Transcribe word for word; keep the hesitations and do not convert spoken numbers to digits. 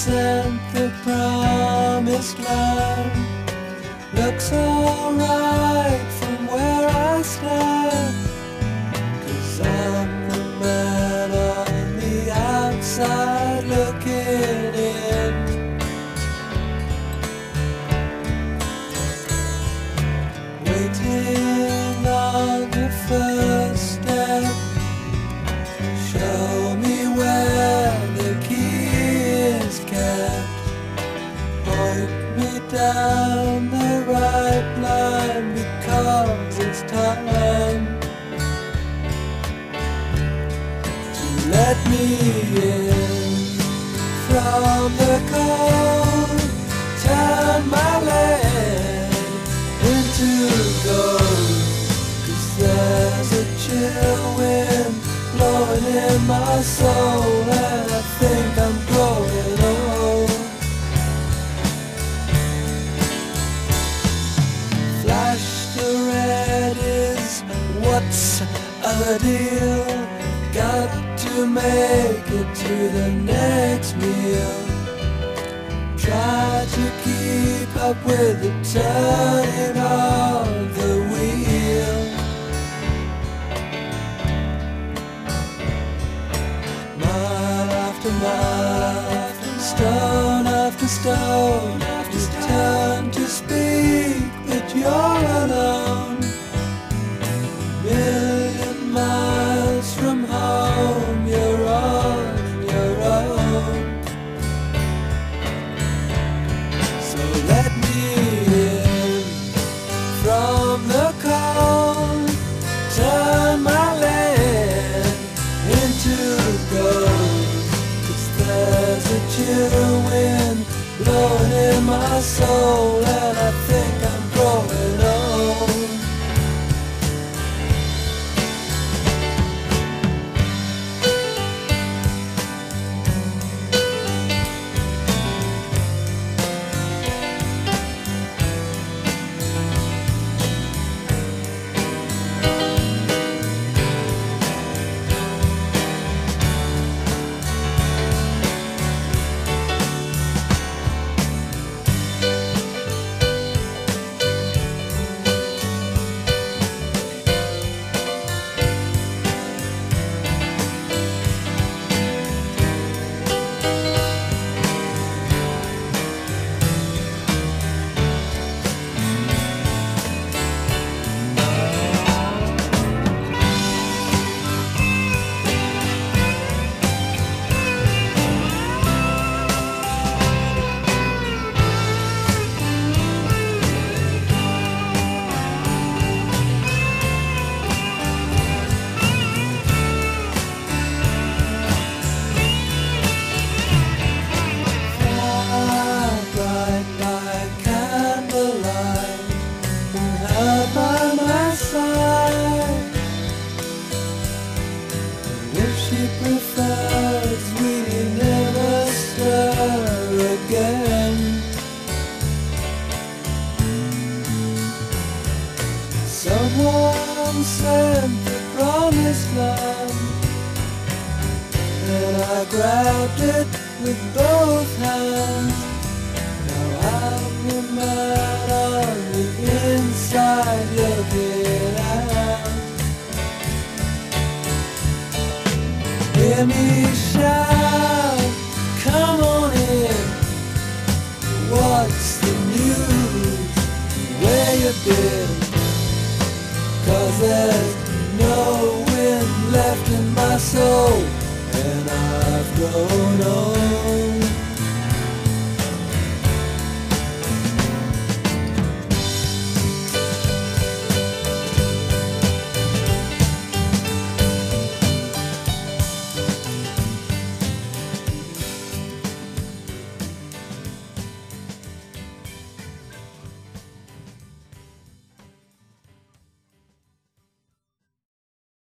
sent the promised land. Looks alright from where I stand, 'cause I'm the man on the outside looking in. Waiting on the first step, show me where the key is kept. Point me down the right line, because it's time to let me in. From the cold, turn my land into gold, 'cause there's a chill wind blowing in my soul, and I think I'm growing old. Flash the red is what's a deal. Got to make it to the next meal. Try to keep up with the turning of the wheel. Mile after mile, stone after stone, just turn to speak, but you're alone. Million miles from home, you're on your own. So let me in. From the cold, turn my land into gold, 'cause there's a chill wind blowing in my soul, and I think I'm growing old. She prefers we never stir again. Someone sent the promised land, and I grabbed it with both hands. Now I'm the man on the inside looking out. Hear me shout, come on in. What's the news? Where you been? 'Cause there's no wind left in my soul, and I've grown